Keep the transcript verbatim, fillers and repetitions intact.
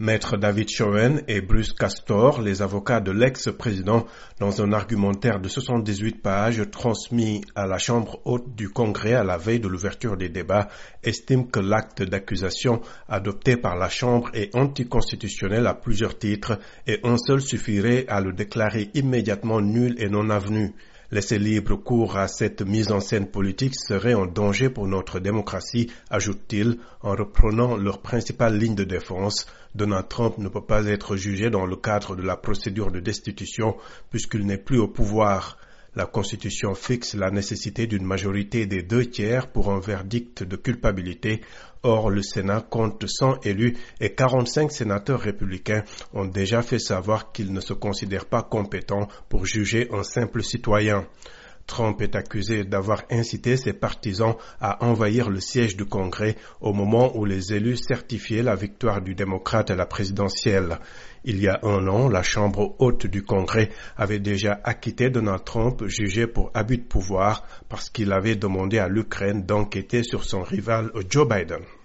Maître David Schoen et Bruce Castor, les avocats de l'ex-président, dans un argumentaire de soixante-dix-huit pages transmis à la Chambre haute du Congrès à la veille de l'ouverture des débats, estiment que l'acte d'accusation adopté par la Chambre est anticonstitutionnel à plusieurs titres et un seul suffirait à le déclarer immédiatement nul et non avenu. Laisser libre cours à cette mise en scène politique serait un danger pour notre démocratie, ajoute-t-il, en reprenant leur principale ligne de défense. Donald Trump ne peut pas être jugé dans le cadre de la procédure de destitution puisqu'il n'est plus au pouvoir. La Constitution fixe la nécessité d'une majorité des deux tiers pour un verdict de culpabilité. Or, le Sénat compte cent élus et quarante-cinq sénateurs républicains ont déjà fait savoir qu'ils ne se considèrent pas compétents pour juger un simple citoyen. Trump est accusé d'avoir incité ses partisans à envahir le siège du Congrès au moment où les élus certifiaient la victoire du démocrate à la présidentielle. Il y a un an, la Chambre haute du Congrès avait déjà acquitté Donald Trump, jugé pour abus de pouvoir parce qu'il avait demandé à l'Ukraine d'enquêter sur son rival Joe Biden.